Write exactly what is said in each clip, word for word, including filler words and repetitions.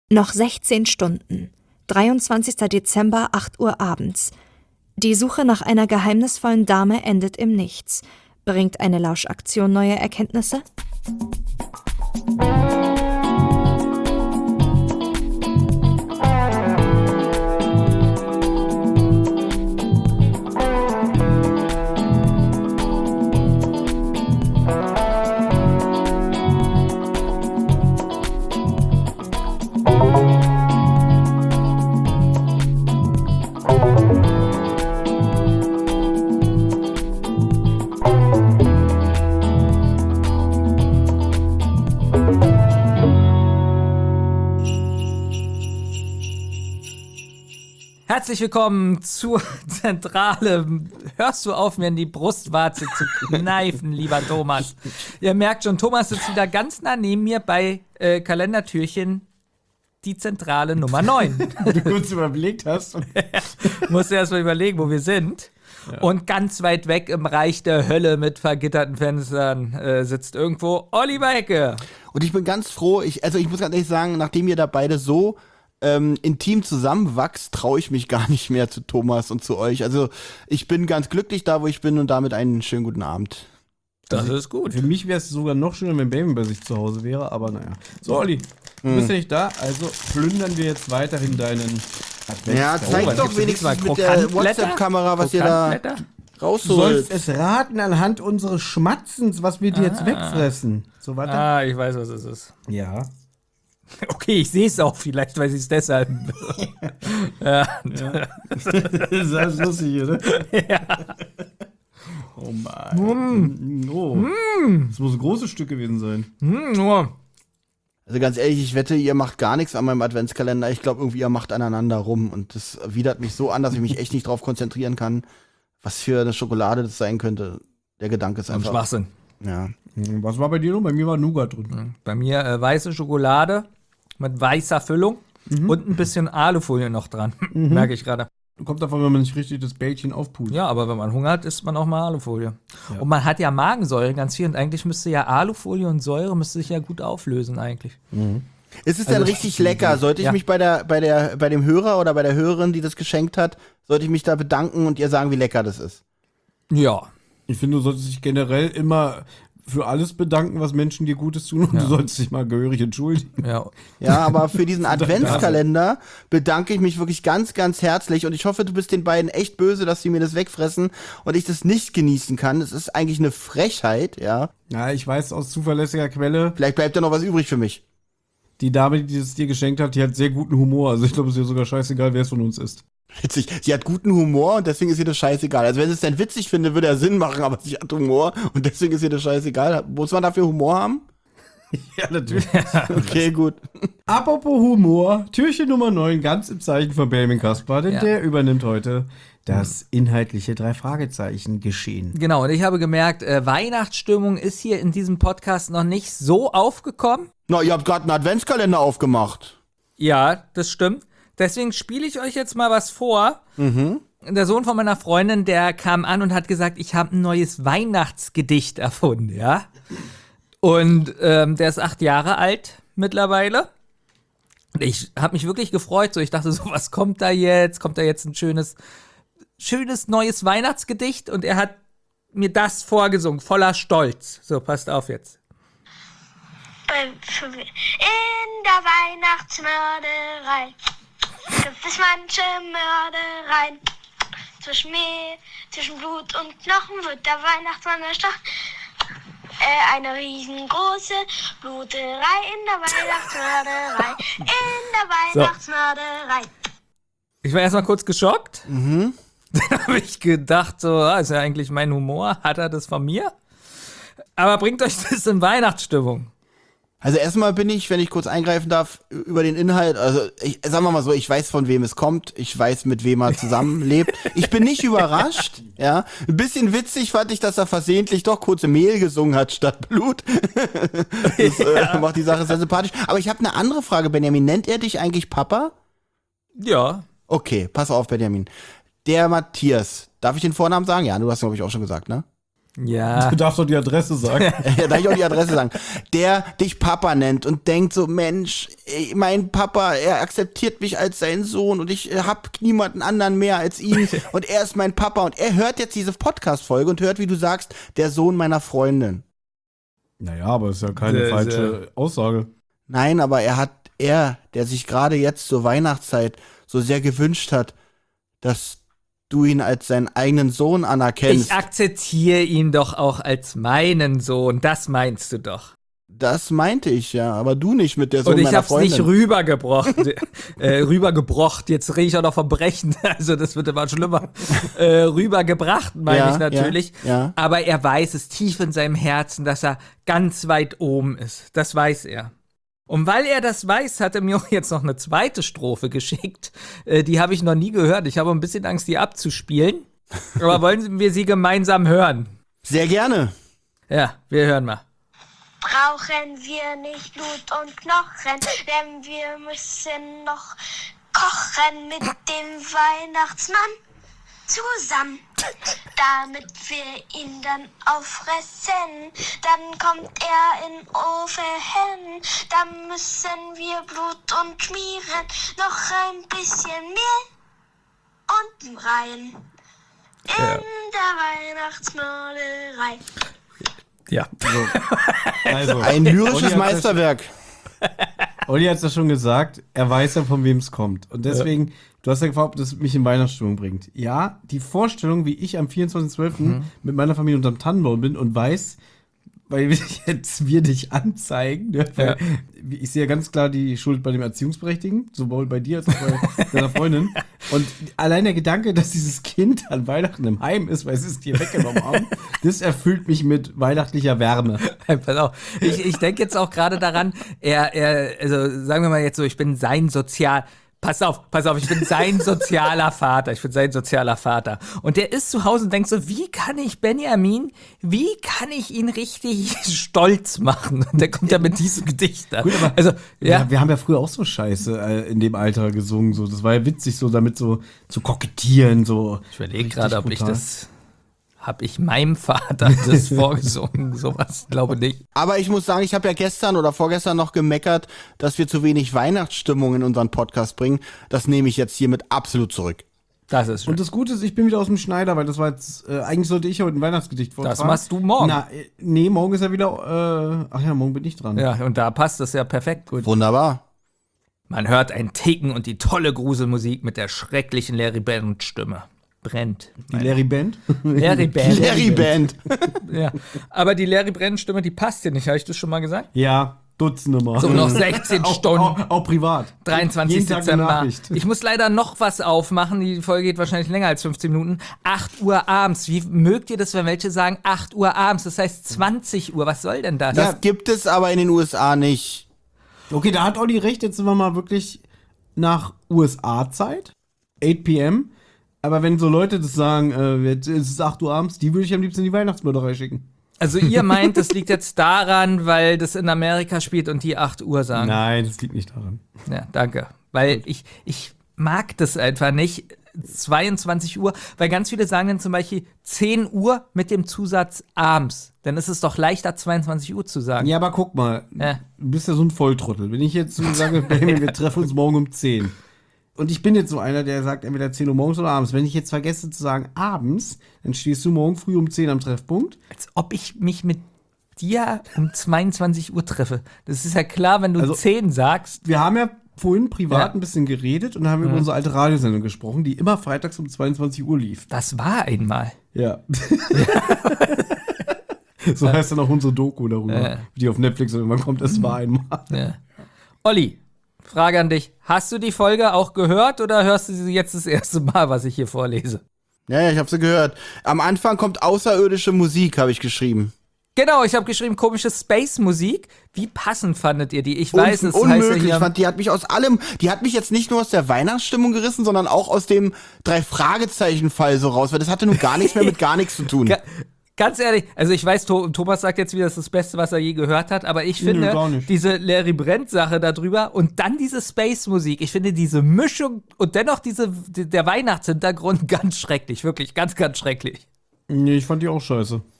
Noch sechzehn Stunden. dreiundzwanzigster Dezember, acht Uhr abends. Die Suche nach einer geheimnisvollen Dame endet im Nichts. Bringt eine Lauschaktion neue Erkenntnisse? Herzlich willkommen zur Zentrale. Hörst du auf, mir in die Brustwarze zu kneifen, lieber Thomas? Ihr merkt schon, Thomas sitzt wieder ganz nah neben mir bei äh, Kalendertürchen, die Zentrale Nummer neun. Du kurz überlegt hast. Musst du erst mal überlegen, wo wir sind. Ja. Und ganz weit weg im Reich der Hölle mit vergitterten Fenstern äh, sitzt irgendwo Oliver Hecke. Und ich bin ganz froh, ich, also ich muss ganz ehrlich sagen, nachdem ihr da beide so Ähm, intim zusammenwachst, traue ich mich gar nicht mehr zu Thomas und zu euch. Also ich bin ganz glücklich da, wo ich bin und damit einen schönen guten Abend. Das also, ist gut. Für mich wäre es sogar noch schöner, wenn Baby bei sich zu Hause wäre, aber naja. So, Olli, du hm. bist ja nicht da, also plündern wir jetzt weiterhin deinen Advents. Ja, zeig oh, doch wenigstens mit der WhatsApp-Kamera, was ihr da rausholt. Du sollst es raten anhand unseres Schmatzens, was wir dir ah. jetzt wegfressen. So, warte. Ah, ich weiß, was es ist. Ja. Okay, ich sehe es auch vielleicht, weil ich es deshalb. ja. ja. Das ist lustig, oder? Ja. Oh Mann. Mm. Oh. Mm. Das muss ein großes Stück gewesen sein. Mm. Oh. Also ganz ehrlich, ich wette, ihr macht gar nichts an meinem Adventskalender. Ich glaube, irgendwie ihr macht aneinander rum. Und das widert mich so an, dass ich mich echt nicht drauf konzentrieren kann, was für eine Schokolade das sein könnte. Der Gedanke ist einfach. Schwachsinn. Ja. Was war bei dir noch? Bei mir war Nougat drin. Bei mir äh, weiße Schokolade mit weißer Füllung mhm. und ein bisschen Alufolie noch dran. Mhm. Merke ich gerade. Kommt davon, wenn man nicht richtig das Bällchen aufpult. Ja, aber wenn man Hunger hat, isst man auch mal Alufolie. Ja. Und man hat ja Magensäure ganz viel und eigentlich müsste ja Alufolie und Säure müsste sich ja gut auflösen eigentlich. Mhm. Ist es also denn richtig lecker? Sollte ich ja. mich bei der, bei der, bei dem Hörer oder bei der Hörerin, die das geschenkt hat, sollte ich mich da bedanken und ihr sagen, wie lecker das ist? Ja. Ich finde, du solltest dich generell immer für alles bedanken, was Menschen dir Gutes tun und ja. du sollst dich mal gehörig entschuldigen. Ja, ja, aber für diesen Adventskalender bedanke ich mich wirklich ganz, ganz herzlich und ich hoffe, du bist den beiden echt böse, dass sie mir das wegfressen und ich das nicht genießen kann. Das ist eigentlich eine Frechheit, ja. Ja, ich weiß aus zuverlässiger Quelle. Vielleicht bleibt da noch was übrig für mich. Die Dame, die es dir geschenkt hat, die hat sehr guten Humor. Also ich glaube, es ist ihr sogar scheißegal, wer es von uns ist. Witzig. Sie hat guten Humor und deswegen ist ihr das scheißegal. Also wenn sie es denn witzig finde, würde er Sinn machen, aber sie hat Humor und deswegen ist ihr das scheißegal. Muss man dafür Humor haben? Ja, natürlich. Okay, gut. Apropos Humor, Türchen Nummer neun, ganz im Zeichen von Benjamin Kaspar, denn ja. der übernimmt heute das inhaltliche Drei-Fragezeichen-Geschehen. Genau, und ich habe gemerkt, äh, Weihnachtsstimmung ist hier in diesem Podcast noch nicht so aufgekommen. Na, ihr habt gerade einen Adventskalender aufgemacht. Ja, das stimmt. Deswegen spiele ich euch jetzt mal was vor. Mhm. Der Sohn von meiner Freundin, der kam an und hat gesagt, ich habe ein neues Weihnachtsgedicht erfunden, ja. Und ähm, der ist acht Jahre alt mittlerweile. Und ich habe mich wirklich gefreut. So, ich dachte so, was kommt da jetzt? Kommt da jetzt ein schönes, schönes neues Weihnachtsgedicht? Und er hat mir das vorgesungen, voller Stolz. So, passt auf jetzt. In der Weihnachtsmörderei gibt es manche Mördereien. Zwischen Mehl, zwischen Blut und Knochen wird der Weihnachtsmann erstochen. Äh, eine riesengroße Bluterei in der Weihnachtsmörderei. In der Weihnachtsmörderei. So. Ich war erstmal kurz geschockt. Mhm. Dann habe ich gedacht, so, ah, ist ja eigentlich mein Humor. Hat er das von mir? Aber bringt euch das in Weihnachtsstimmung? Also erstmal bin ich, wenn ich kurz eingreifen darf, über den Inhalt, also ich, sagen wir mal so, ich weiß, von wem es kommt, ich weiß, mit wem er zusammenlebt. Ich bin nicht überrascht, ja. Ein bisschen witzig fand ich, dass er versehentlich doch kurze Mehl gesungen hat statt Blut. Das ja. äh, macht die Sache sehr sympathisch. Aber ich habe eine andere Frage, Benjamin. Nennt er dich eigentlich Papa? Ja. Okay, pass auf, Benjamin. Der Matthias, darf ich den Vornamen sagen? Ja, du hast, glaube ich, auch schon gesagt, ne? Ja. Du darfst doch die Adresse sagen. Ja, darf ich auch die Adresse sagen. Der dich Papa nennt und denkt so, Mensch, ey, mein Papa, er akzeptiert mich als seinen Sohn und ich äh, hab niemanden anderen mehr als ihn und er ist mein Papa und er hört jetzt diese Podcast-Folge und hört, wie du sagst, der Sohn meiner Freundin. Naja, aber das ist ja keine Sehr, falsche Aussage. Nein, aber er hat, er, der sich gerade jetzt zur Weihnachtszeit so sehr gewünscht hat, dass du ihn als seinen eigenen Sohn anerkennst. Ich akzeptiere ihn doch auch als meinen Sohn, das meinst du doch. Das meinte ich ja, aber du nicht mit der Sohn Und ich meiner hab's Freundin. nicht rübergebrocht, äh, rübergebrocht, jetzt rede ich auch noch vom Brechen, also das wird immer schlimmer. Äh, rübergebracht, meine Ja, ich natürlich. ja, ja. Aber er weiß es tief in seinem Herzen, dass er ganz weit oben ist. Das weiß er. Und weil er das weiß, hat er mir auch jetzt noch eine zweite Strophe geschickt. Äh, die habe ich noch nie gehört. Ich habe ein bisschen Angst, die abzuspielen. Aber wollen wir sie gemeinsam hören? Sehr gerne. Ja, wir hören mal. Brauchen wir nicht Blut und Knochen, denn wir müssen noch kochen mit dem Weihnachtsmann zusammen, damit wir ihn dann auffressen. Dann kommt er in Ofen, dann müssen wir Blut und schmieren, noch ein bisschen Mehl und rein in Ja. der Weihnachtsmörderei. Ja. Also, Ein Olli lyrisches hat das- Meisterwerk. Olli hat es ja schon gesagt, er weiß ja, von wem es kommt. Und deswegen, du hast ja gefragt, ob das mich in Weihnachtsstimmung bringt. Ja, die Vorstellung, wie ich am vierundzwanzigsten zwölften Mhm. mit meiner Familie unterm Tannenbaum bin und weiß, weil jetzt wir dich anzeigen, ne? Weil ich sehe ja ganz klar die Schuld bei dem Erziehungsberechtigten, sowohl bei dir als auch bei deiner Freundin. Und allein der Gedanke, dass dieses Kind an Weihnachten im Heim ist, weil sie es dir weggenommen haben, das erfüllt mich mit weihnachtlicher Wärme. Pass auf. Ich, ich denke jetzt auch gerade daran, er, er, also sagen wir mal jetzt so, ich bin sein Sozial. Pass auf, pass auf, ich bin sein sozialer Vater. Ich bin sein sozialer Vater. Und der ist zu Hause und denkt so, wie kann ich Benjamin, wie kann ich ihn richtig stolz machen? Und der kommt ja mit diesem Gedicht an. Also, ja. Ja, wir haben ja früher auch so Scheiße äh, in dem Alter gesungen. So. Das war ja witzig, so damit so zu kokettieren. So. Ich überlege Richtig gerade, ob ich brutal. das, habe ich meinem Vater das vorgesungen? Sowas, glaube nicht. Aber ich muss sagen, ich habe ja gestern oder vorgestern noch gemeckert, dass wir zu wenig Weihnachtsstimmung in unseren Podcast bringen. Das nehme ich jetzt hiermit absolut zurück. Das ist schön. Und das Gute ist, ich bin wieder aus dem Schneider, weil das war jetzt, äh, eigentlich sollte ich heute ein Weihnachtsgedicht vortragen. Das machst du morgen. Na, äh, nee, morgen ist ja wieder, äh, ach ja, morgen bin ich dran. Ja, und da passt das ja perfekt. Gut. Wunderbar. Man hört ein Ticken und die tolle Gruselmusik mit der schrecklichen Larry Band-Stimme. Brennt. Die Larry Band. Larry Band. Larry Band. Ja. Aber die Larry Band-Stimme, die passt hier nicht. Habe ich das schon mal gesagt? Ja, Dutzende Mal. So, noch sechzehn auch, Stunden. Auch, auch privat. dreiundzwanzigsten Jeden Tag eine Dezember. Nachricht. Ich muss leider noch was aufmachen. Die Folge geht wahrscheinlich länger als fünfzehn Minuten. acht Uhr abends. Wie mögt ihr das, wenn welche sagen acht Uhr abends? Das heißt zwanzig Uhr. Was soll denn das? Das gibt es aber in den U S A nicht. Okay, da hat Olli recht. Jetzt sind wir mal wirklich nach U S A-Zeit. acht p m Aber wenn so Leute das sagen, äh, jetzt ist es acht Uhr abends, die würde ich am liebsten in die Weihnachtsmörderei schicken. Also ihr meint, das liegt jetzt daran, weil das in Amerika spielt und die acht Uhr sagen. Nein, das liegt nicht daran. Ja, danke. Weil ich, ich mag das einfach nicht. zweiundzwanzig Uhr, weil ganz viele sagen dann zum Beispiel zehn Uhr mit dem Zusatz abends. Dann ist es doch leichter, zweiundzwanzig Uhr zu sagen. Ja, aber guck mal, Ja. du bist ja so ein Volltrottel. Wenn ich jetzt so sage, Benjamin, wir treffen uns morgen um zehn. Und ich bin jetzt so einer, der sagt entweder zehn Uhr morgens oder abends. Wenn ich jetzt vergesse zu sagen abends, dann stehst du morgen früh um zehn am Treffpunkt. Als ob ich mich mit dir um zweiundzwanzig Uhr treffe. Das ist ja klar, wenn du Also- zehn sagst. Wir haben ja vorhin privat Ja. ein bisschen geredet und haben über unsere alte Radiosendung gesprochen, die immer freitags um zweiundzwanzig Uhr lief. Das war einmal. Ja. So heißt dann auch unsere Doku darüber, Ja. die auf Netflix irgendwann kommt. Es war einmal. Ja. Olli, Frage an dich. Hast du die Folge auch gehört oder hörst du sie jetzt das erste Mal, was ich hier vorlese? Ja, ja, ich habe sie gehört. Am Anfang kommt außerirdische Musik, habe ich geschrieben. Genau, ich habe geschrieben, komische Space-Musik. Wie passend fandet ihr die? Ich Un weiß, es unmöglich. heißt ja Ich hier, fand, die hat mich aus allem, die hat mich jetzt nicht nur aus der Weihnachtsstimmung gerissen, sondern auch aus dem Drei-Fragezeichen-Fall so raus, weil das hatte nun gar nichts mehr mit gar nichts zu tun. Ga- Ganz ehrlich, also ich weiß, to Thomas sagt jetzt wieder, das ist das Beste, was er je gehört hat, aber ich finde, gar nicht. diese Larry Brent-Sache darüber und dann diese Space-Musik, ich finde diese Mischung und dennoch diese, die, der Weihnachtshintergrund ganz schrecklich, wirklich ganz, ganz schrecklich. Nee, ich fand die auch scheiße.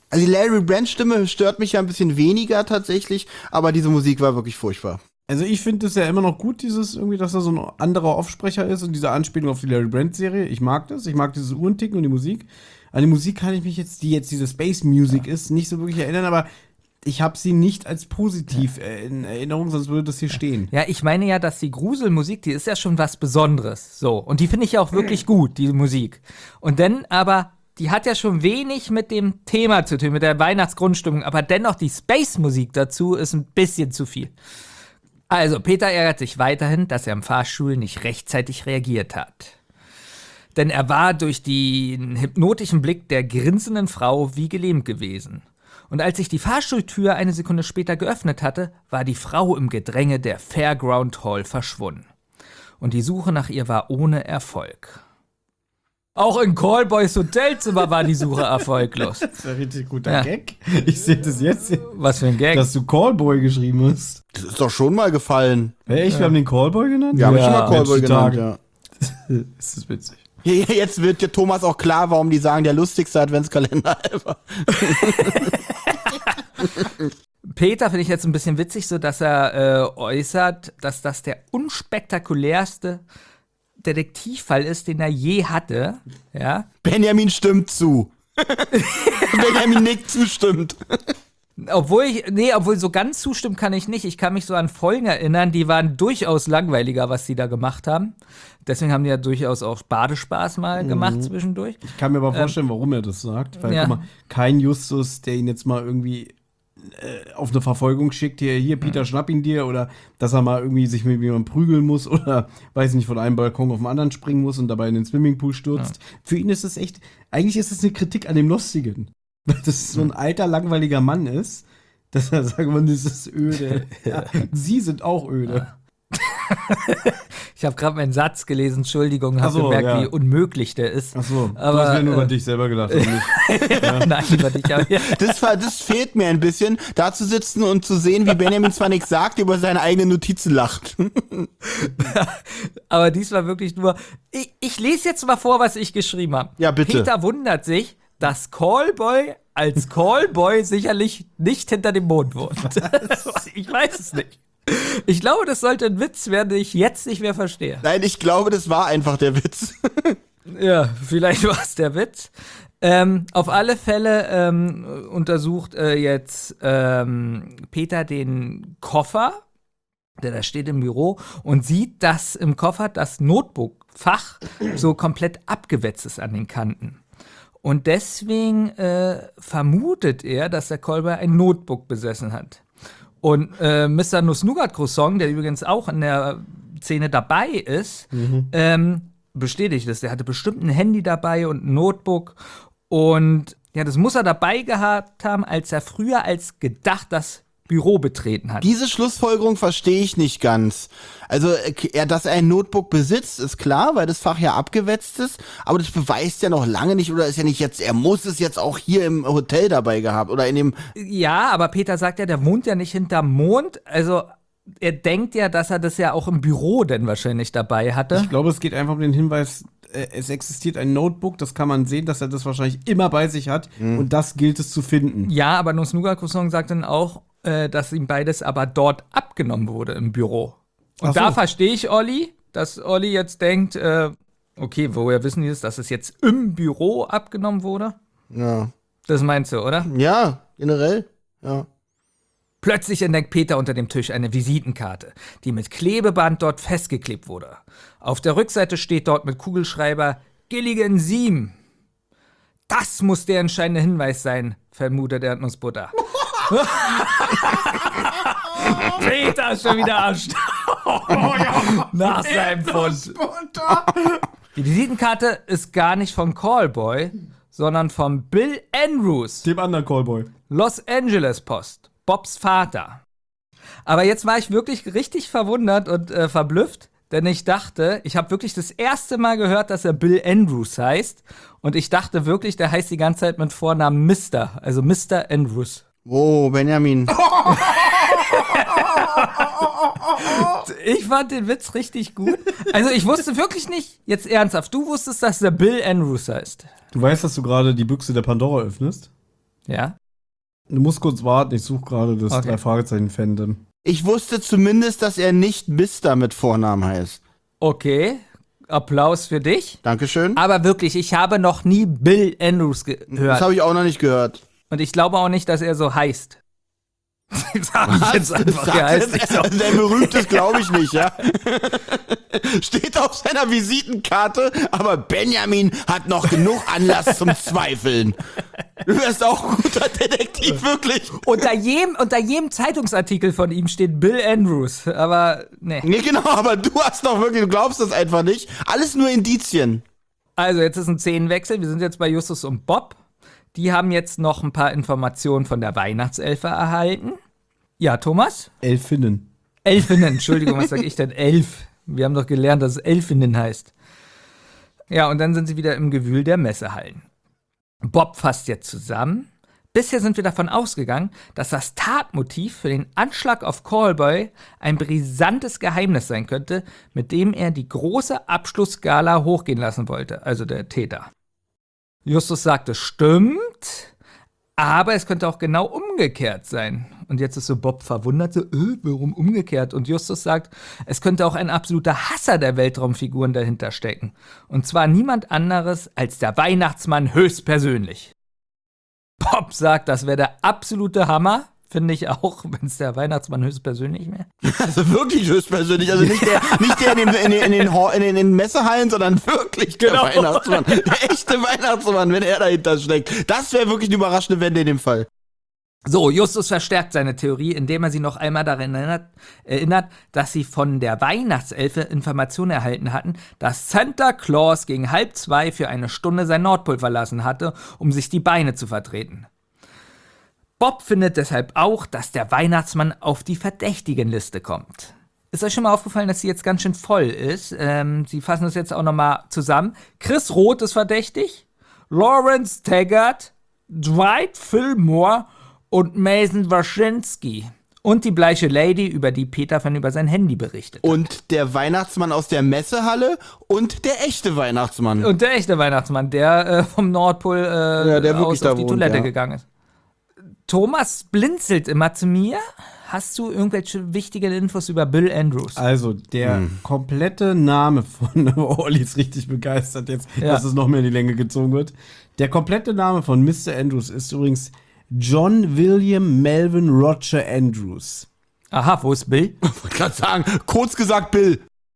Also die Larry Brand-Stimme stört mich ja ein bisschen weniger tatsächlich, aber diese Musik war wirklich furchtbar. Also ich finde es ja immer noch gut, dieses irgendwie, dass er so ein anderer Offsprecher ist und diese Anspielung auf die Larry Brand-Serie. Ich mag das, ich mag dieses Uhrenticken und die Musik. An die Musik kann ich mich jetzt, die jetzt diese Space Music ist, nicht so wirklich erinnern, aber ich habe sie nicht als positiv in Erinnerung, sonst würde das hier stehen. Ja, ich meine ja, dass die Gruselmusik, die ist ja schon was Besonderes. So. Und die finde ich ja auch wirklich gut, die Musik. Und dann aber, die hat ja schon wenig mit dem Thema zu tun, mit der Weihnachtsgrundstimmung, aber dennoch die Space-Musik dazu ist ein bisschen zu viel. Also, Peter ärgert sich weiterhin, dass er im Fahrstuhl nicht rechtzeitig reagiert hat. Denn er war durch den hypnotischen Blick der grinsenden Frau wie gelähmt gewesen. Und als sich die Fahrstuhltür eine Sekunde später geöffnet hatte, war die Frau im Gedränge der Fairground Hall verschwunden. Und die Suche nach ihr war ohne Erfolg. Auch in Callboys Hotelzimmer war die Suche erfolglos. Das ist ein richtig guter Ja. Gag. Ich sehe das jetzt, Was für ein Gag. dass du Callboy geschrieben hast. Das ist doch schon mal gefallen. Hey, echt, wir haben den Callboy genannt? Wir haben Ja, schon mal Callboy Mensch, die genannt, Tage. ja. Das ist witzig. Ja, ja, jetzt wird dir Thomas auch klar, warum die sagen, der lustigste Adventskalender ever. Peter finde ich jetzt ein bisschen witzig, so dass er äh, äußert, dass das der unspektakulärste Detektivfall ist, den er je hatte. Ja. Benjamin stimmt zu. Benjamin nickt zustimmt. Obwohl ich, nee, obwohl so ganz zustimmen kann ich nicht. Ich kann mich so an Folgen erinnern, die waren durchaus langweiliger, was sie da gemacht haben. Deswegen haben die ja durchaus auch Badespaß mal gemacht zwischendurch. Ich kann mir aber vorstellen, warum er das sagt. Weil, ja. guck mal, kein Justus, der ihn jetzt mal irgendwie äh, auf eine Verfolgung schickt, hier, hier, Peter, schnapp ihn dir, oder dass er mal irgendwie sich mit jemandem prügeln muss oder, weiß nicht, von einem Balkon auf den anderen springen muss und dabei in den Swimmingpool stürzt. Ja. Für ihn ist es echt, eigentlich ist es eine Kritik an dem Lustigen. Weil das so ein alter, langweiliger Mann ist, dass er sagt, man, das ist öde. Ja, sie sind auch öde. Ich habe gerade meinen Satz gelesen, Entschuldigung, habe Ach so, gemerkt, ja. wie unmöglich der ist. Ach so, Aber, du hast ja nur äh, über dich selber gedacht. oder nicht? Ja. Nein, über dich. Aber, ja. Das, war, das fehlt mir ein bisschen, da zu sitzen und zu sehen, wie Benjamin zwar nichts sagt, über seine eigenen Notizen lacht. Aber diesmal wirklich nur. Ich, ich lese jetzt mal vor, was ich geschrieben habe. Ja, bitte. Peter wundert sich, dass Callboy als Callboy sicherlich nicht hinter dem Mond wohnt. Ich weiß es nicht. Ich glaube, das sollte ein Witz werden, den ich jetzt nicht mehr verstehe. Nein, ich glaube, das war einfach der Witz. Ja, vielleicht war es der Witz. Ähm, auf alle Fälle ähm, untersucht äh, jetzt ähm, Peter den Koffer, der da steht im Büro, und sieht, dass im Koffer das Notebook-Fach so komplett abgewetzt ist an den Kanten. Und deswegen äh, vermutet er, dass der Callboy ein Notebook besessen hat. Und äh, Mister Nuss-Nougat-Croissant, der übrigens auch in der Szene dabei ist, mhm. ähm, bestätigt es. Der hatte bestimmt ein Handy dabei und ein Notebook. Und ja, das muss er dabei gehabt haben, als er früher als gedacht das Büro betreten hat. Diese Schlussfolgerung verstehe ich nicht ganz. Also, er, dass er ein Notebook besitzt, ist klar, weil das Fach ja abgewetzt ist, aber das beweist ja noch lange nicht, oder ist ja nicht jetzt, er muss es jetzt auch hier im Hotel dabei gehabt, oder in dem... Ja, aber Peter sagt ja, der wohnt ja nicht hinterm Mond, also er denkt ja, dass er das ja auch im Büro denn wahrscheinlich dabei hatte. Ich glaube, es geht einfach um den Hinweis, äh, es existiert ein Notebook, das kann man sehen, dass er das wahrscheinlich immer bei sich hat, mhm. und das gilt es zu finden. Ja, aber Nuss-Nougat-Croissant sagt dann auch, dass ihm beides aber dort abgenommen wurde im Büro. Und Ach so. Da verstehe ich Olli, dass Olli jetzt denkt, äh, okay, woher wissen die das, dass es jetzt im Büro abgenommen wurde? Ja. Das meinst du, oder? Ja, generell, ja. Plötzlich entdeckt Peter unter dem Tisch eine Visitenkarte, die mit Klebeband dort festgeklebt wurde. Auf der Rückseite steht dort mit Kugelschreiber Gilligan sieben. Das muss der entscheidende Hinweis sein, vermutet der Nussbutter. Peter ist schon wieder erstaunt. Nach seinem Fund. Die Visitenkarte ist gar nicht von Callboy, sondern von Bill Andrews, Dem anderen Callboy. Los Angeles Post, Bobs Vater. Aber jetzt war ich wirklich richtig verwundert und äh, verblüfft, denn ich dachte, ich habe wirklich das erste Mal gehört, dass er Bill Andrews heißt. Und ich dachte wirklich, der heißt die ganze Zeit mit Vornamen Mister, also Mister Andrews. Oh, Benjamin. Ich fand den Witz richtig gut. Also ich wusste wirklich nicht, jetzt ernsthaft, du wusstest, dass der Bill Andrews heißt. Du weißt, dass du gerade die Büchse der Pandora öffnest? Ja? Du musst kurz warten, ich suche gerade das Okay. drei Fragezeichen-Fandom. Ich wusste zumindest, dass er nicht Mister mit Vornamen heißt. Okay, Applaus für dich. Dankeschön. Aber wirklich, ich habe noch nie Bill Andrews Das gehört. habe ich auch noch nicht gehört. Und ich glaube auch nicht, dass er so heißt. Sag ich jetzt einfach, Sagt er heißt nicht so. er, der berühmt ist, glaube ich nicht, ja. Steht auf seiner Visitenkarte, aber Benjamin hat noch genug Anlass zum Zweifeln. Du wärst auch ein guter Detektiv, wirklich. Unter jedem, unter jedem Zeitungsartikel von ihm steht Bill Andrews. Aber, nee. Nee, genau, aber du hast doch wirklich, du glaubst das einfach nicht. Alles nur Indizien. Also, jetzt ist ein Szenenwechsel. Wir sind jetzt bei Justus und Bob. Die haben jetzt noch ein paar Informationen von der Weihnachtselfe erhalten. Ja, Thomas? Elfinnen. Elfinnen, Entschuldigung, was sage ich denn? Elf. Wir haben doch gelernt, dass es Elfinnen heißt. Ja, und dann sind sie wieder im Gewühl der Messehallen. Bob fasst jetzt zusammen. Bisher sind wir davon ausgegangen, dass das Tatmotiv für den Anschlag auf Callboy ein brisantes Geheimnis sein könnte, mit dem er die große Abschlussgala hochgehen lassen wollte, also der Täter. Justus sagt, es stimmt, aber es könnte auch genau umgekehrt sein. Und jetzt ist so Bob verwundert, so, äh, warum umgekehrt? Und Justus sagt, es könnte auch ein absoluter Hasser der Weltraumfiguren dahinter stecken. Und zwar niemand anderes als der Weihnachtsmann höchstpersönlich. Bob sagt, das wäre der absolute Hammer. Finde ich auch, wenn es der Weihnachtsmann höchstpersönlich wäre. Also wirklich höchstpersönlich. Also nicht der, nicht der in den, in den, in den, Hor- in den, in den Messehallen, sondern wirklich der Genau. Weihnachtsmann. Der echte Weihnachtsmann, wenn er dahinter steckt. Das wäre wirklich eine überraschende Wende in dem Fall. So, Justus verstärkt seine Theorie, indem er sie noch einmal daran erinnert, erinnert, dass sie von der Weihnachtselfe Informationen erhalten hatten, dass Santa Claus gegen halb zwei für eine Stunde sein Nordpol verlassen hatte, um sich die Beine zu vertreten. Bob findet deshalb auch, dass der Weihnachtsmann auf die Verdächtigenliste kommt. Ist euch schon mal aufgefallen, dass sie jetzt ganz schön voll ist? Ähm, sie fassen das jetzt auch nochmal zusammen. Chris Roth ist verdächtig, Lawrence Taggart, Dwight Fillmore und Mason Waschinski. Und die bleiche Lady, über die Peter von über sein Handy berichtet. Und der Weihnachtsmann aus der Messehalle und der echte Weihnachtsmann. Und der echte Weihnachtsmann, der äh, vom Nordpol äh, Ja, der wirklich aus da auf die wohnt, Toilette ja. gegangen ist. Thomas blinzelt immer zu mir. Hast du irgendwelche wichtigen Infos über Bill Andrews? Also, der komplette Name von Olli ist richtig begeistert jetzt, Ja. dass es noch mehr in die Länge gezogen wird. Der komplette Name von Mister Andrews ist übrigens John William Melvin Roger Andrews. Aha, wo ist Bill? Ich wollte gerade sagen, kurz gesagt Bill.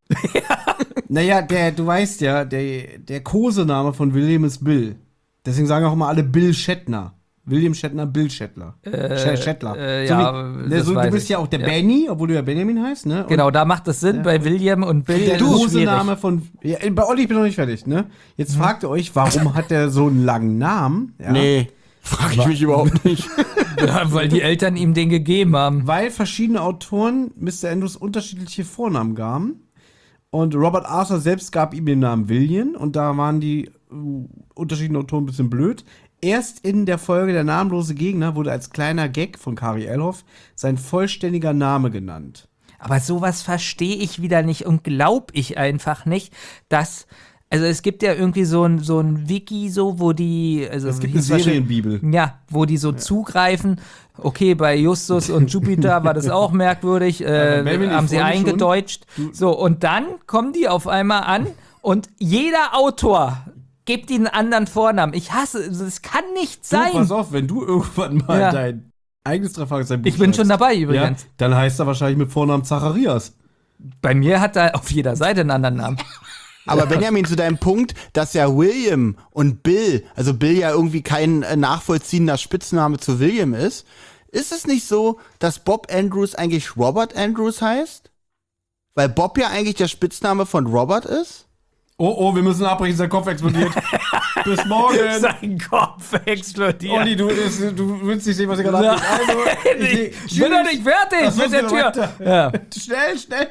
Naja, der, du weißt ja, der, der Kosename von William ist Bill. Deswegen sagen auch immer alle Bill Shatner. William Shatner, Bill Shatner. Äh, Shatner. äh, so ja, wie, das so, du weiß bist ich. ja auch der Ja. Benny, obwohl du ja Benjamin heißt, ne? Und Genau, da macht es Sinn, bei William und Bill. der ist es Kosename von. Ja, bei Olli, ich bin noch nicht fertig, ne? Jetzt fragt ihr euch, warum hat der so einen langen Namen? Ja. Nee, frage ich mich überhaupt nicht. schwierig. Ja, weil die Eltern ihm den gegeben haben. Weil verschiedene Autoren Mister Andrews unterschiedliche Vornamen gaben. Und Robert Arthur selbst gab ihm den Namen William. Und da waren die uh, unterschiedlichen Autoren ein bisschen blöd. Erst in der Folge Der namenlose Gegner wurde als kleiner Gag von Kari Elhoff sein vollständiger Name genannt. Aber sowas verstehe ich wieder nicht und glaube ich einfach nicht, dass. Also es gibt ja irgendwie so ein, so ein Wiki, so, wo die. Also Es gibt hieß eine wahrscheinlich- Serienbibel. Ja, wo die so zugreifen. Okay, bei Justus und Jupiter war das auch merkwürdig. Äh, Melvin, ich haben sie freu mich schon. eingedeutscht. So, und dann kommen die auf einmal an und jeder Autor gibt ihnen einen anderen Vornamen. Ich hasse es. Es kann nicht Du, sein. pass auf, wenn du irgendwann mal Ja. dein eigenes Drei-Fragezeichen-Buch Ich bin schon schreibst, dabei übrigens. Ja, dann heißt er wahrscheinlich mit Vornamen Zacharias. Bei mir hat er auf jeder Seite einen anderen Namen. Aber Benjamin, zu deinem Punkt, dass ja William und Bill, also Bill ja irgendwie kein äh, nachvollziehender Spitzname zu William ist, ist es nicht so, dass Bob Andrews eigentlich Robert Andrews heißt? Weil Bob ja eigentlich der Spitzname von Robert ist? Oh, oh, wir müssen abbrechen, sein Kopf explodiert. Bis morgen. Sein Kopf explodiert. Olli, du, du willst nicht sehen, was ich gerade habe. Also, Ich bin doch nicht fertig Ach so, mit der geh Tür. weiter. Ja. Schnell, schnell.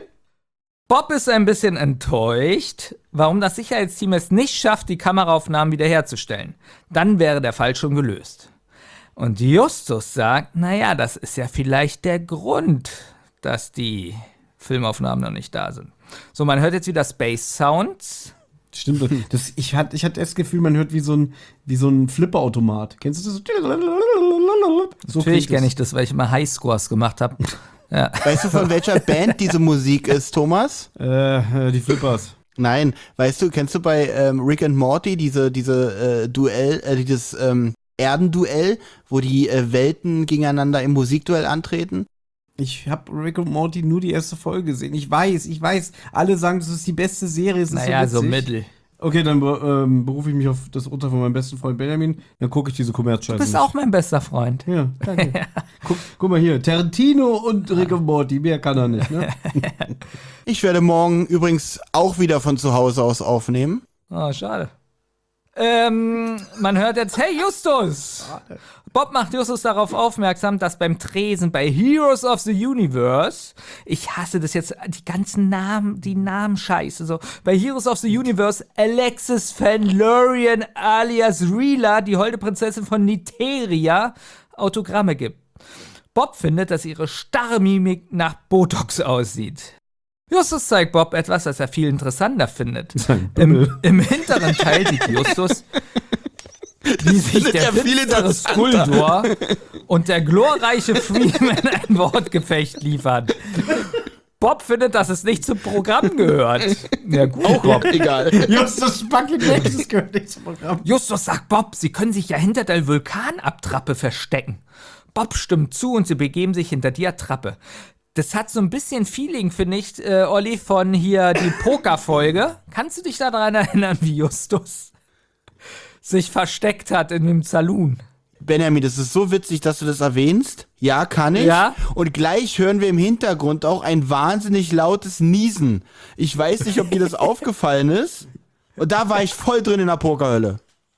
Bob ist ein bisschen enttäuscht, warum das Sicherheitsteam es nicht schafft, die Kameraaufnahmen wiederherzustellen. Dann wäre der Fall schon gelöst. Und Justus sagt, naja, das ist ja vielleicht der Grund, dass die Filmaufnahmen noch nicht da sind. So, man hört jetzt wieder Space Sounds. Stimmt. Das, ich, hatte, ich hatte das Gefühl, man hört wie so ein, wie so ein Flipperautomat. Kennst du das? So Natürlich klingt kenne es. ich das, weil ich immer Highscores gemacht habe. Ja. Weißt du, von welcher Band diese Musik ist, Thomas? Äh, äh, die Flippers. Nein, weißt du, kennst du bei ähm, Rick and Morty diese, diese äh, Duell, äh, dieses ähm, Erdenduell, wo die äh, Welten gegeneinander im Musikduell antreten? Ich habe Rick und Morty nur die erste Folge gesehen. Ich weiß, ich weiß. Alle sagen, das ist die beste Serie. Es ist Naja, so so witzig. mittel. Okay, dann ähm, berufe ich mich auf das Urteil von meinem besten Freund Benjamin. Dann gucke ich diese Du Kommerzscheiße. bist auch mein bester Freund. Ja, danke. guck, guck mal hier, Tarantino und Rick und Morty, mehr kann er nicht, ne? Ich werde morgen übrigens auch wieder von zu Hause aus aufnehmen. Oh, schade. Ähm, man hört jetzt, hey Justus! Bob macht Justus darauf aufmerksam, dass beim Tresen bei Heroes of the Universe, ich hasse das jetzt, die ganzen Namen, die Namen scheiße, so, bei Heroes of the Universe Alexis Van Lurian alias Rila, die holde Prinzessin von Niteria, Autogramme gibt. Bob findet, dass ihre starre Mimik nach Botox aussieht. Justus zeigt Bob etwas, das er viel interessanter findet. Im, Im hinteren Teil sieht Justus, wie sich findet der er viel finstere interessanter. Skuldor und der glorreiche Freeman ein Wortgefecht liefern. Bob findet, dass es nicht zum Programm gehört. Ja gut, Bob. Egal. Justus Bucket Legs, das gehört nicht zum Programm. Justus sagt Bob, sie können sich ja hinter der Vulkanabtrappe verstecken. Bob stimmt zu und sie begeben sich hinter die Attrappe. Das hat so ein bisschen Feeling, finde ich, äh, Olli, von hier die Poker-Folge. Kannst du dich daran erinnern, wie Justus sich versteckt hat in dem Saloon? Benjamin, das ist so witzig, dass du das erwähnst. Ja, kann ich. Ja. Und gleich hören wir im Hintergrund auch ein wahnsinnig lautes Niesen. Ich weiß nicht, ob dir das aufgefallen ist. Und da war ich voll drin in der Pokerhölle.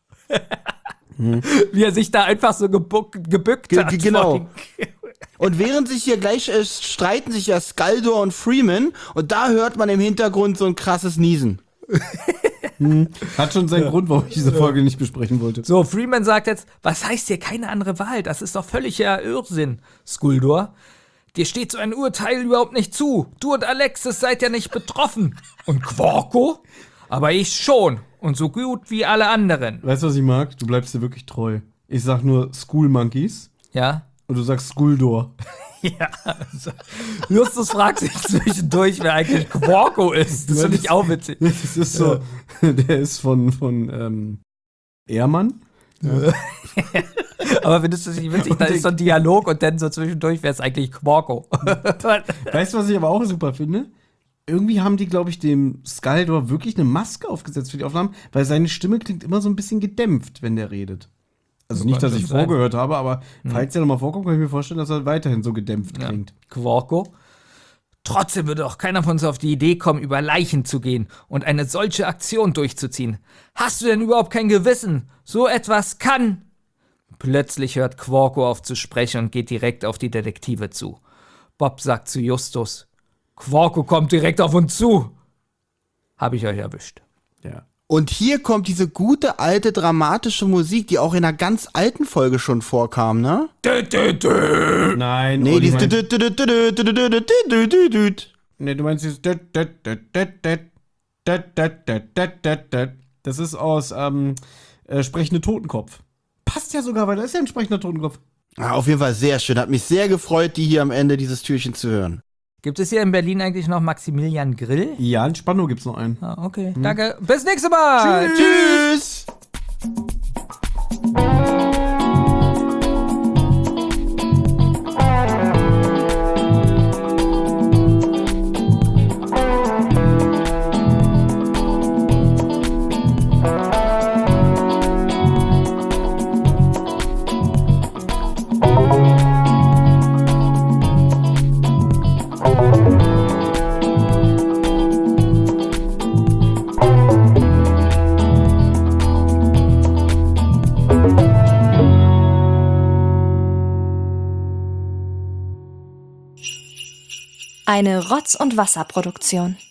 Wie er sich da einfach so gebuck, gebückt Ge- hat. ge- genau. vor den- Und während sich hier gleich äh, streiten sich ja Skaldor und Freeman und da hört man im Hintergrund so ein krasses Niesen. Hat schon seinen Grund, warum ich diese Folge nicht besprechen wollte. So, Freeman sagt jetzt, was heißt hier keine andere Wahl? Das ist doch völliger Irrsinn, Skuldor. Dir steht so ein Urteil überhaupt nicht zu. Du und Alexis seid ja nicht betroffen. Und Quarko? Aber ich schon. Und so gut wie alle anderen. Weißt du, was ich mag? Du bleibst dir wirklich treu. Ich sag nur School Monkeys Ja? und du sagst Skuldor. Ja. Also, Justus fragt sich zwischendurch, wer eigentlich Quarko ist. Das finde ich auch witzig. Das ist so, der ist von, von ähm, Ehrmann. Aber findest du das nicht witzig? Da ist so ein Dialog und dann so zwischendurch, wer ist eigentlich Quarko? Weißt du, was ich aber auch super finde? Irgendwie haben die, glaube ich, dem Skaldor wirklich eine Maske aufgesetzt für die Aufnahmen, weil seine Stimme klingt immer so ein bisschen gedämpft, wenn der redet. Also Das nicht, kann dass ich schon sein. vorgehört habe, aber falls der nochmal vorkommt, kann ich mir vorstellen, dass er weiterhin so gedämpft Ja. klingt. Quarko? Trotzdem würde auch keiner von uns auf die Idee kommen, über Leichen zu gehen und eine solche Aktion durchzuziehen. Hast du denn überhaupt kein Gewissen? So etwas kann... Plötzlich hört Quarko auf zu sprechen und geht direkt auf die Detektive zu. Bob sagt zu Justus, Quarko kommt direkt auf uns zu. Hab ich euch erwischt. Ja. Und hier kommt diese gute, alte, dramatische Musik, die auch in einer ganz alten Folge schon vorkam, ne? Nein, Nee, Olli die meint- ist. Nee, du meinst dieses. Das ist aus ähm, äh, Sprechende Totenkopf. Passt ja sogar, weil da ist ja ein sprechender Totenkopf. Ah, auf jeden Fall sehr schön. Hat mich sehr gefreut, die hier am Ende dieses Türchen zu hören. Gibt es hier in Berlin eigentlich noch Maximilian Grill? Ja, in Spandau gibt's noch einen. Ah, okay. Danke. Bis nächstes Mal. Tschüss! Eine Rotz- und Wasserproduktion.